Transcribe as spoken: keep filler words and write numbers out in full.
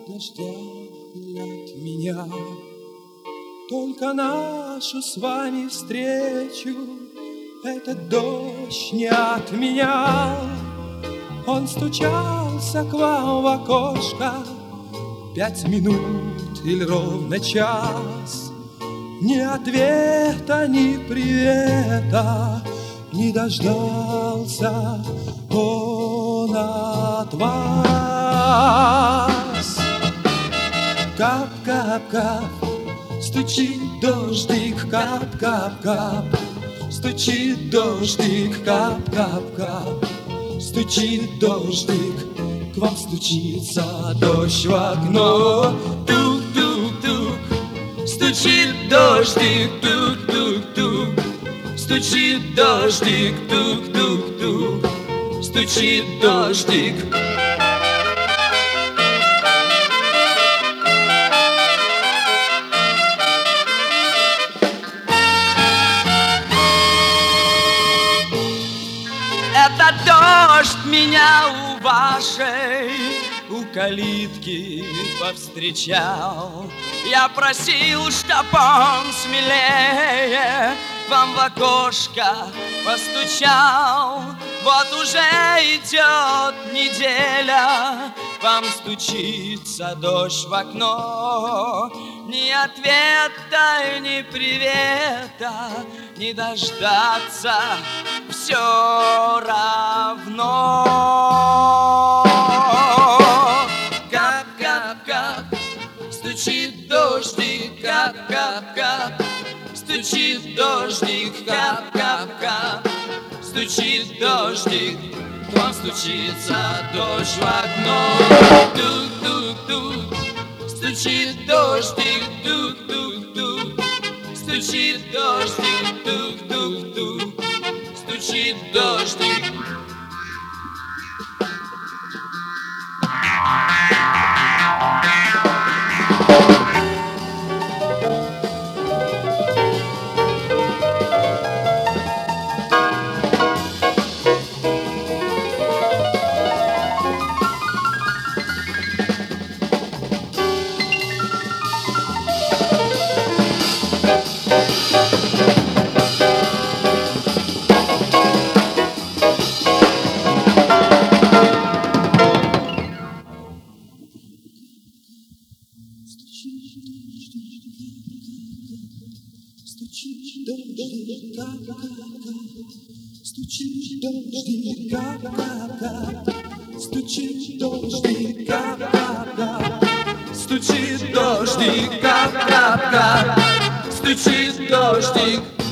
дождя от меня. Только нашу с вами встречу этот дождь не отменял. Он стучался к вам в окошко пять минут или ровно час. Ни ответа, ни привета не дождался он от вас. Кап-кап-кап, стучит дождик, кап-кап-кап, стучит дождик, кап-кап-кап, стучит дождик, к вам стучится дождь в окно. Тук-тук-тук, стучит дождик, тук-тук-тук, стучит дождик, тук-тук-тук, стучит дождик. Это дождь меня у вашей, у калитки повстречал. Я просил, чтоб он смелее вам в окошко постучал. Вот уже идет неделя, вам стучится дождь в окно. Ни ответа, ни привета не дождаться все равно. Кап-кап-кап, стучит дождик, кап-кап-кап, стучит дождик, кап-кап-кап, стучит дождик, к вам стучится дождь в окно. Тук-тук-тук, стучит дождик, тук-тук-тук, стучит дождик, тук-тук-тук, стучит дождик. Стучит дождик, кап-кап-кап, стучит дождик, кап-кап-кап, стучит дождик, кап-кап-кап, стучит дождик, кап-кап-кап, стучит дождик.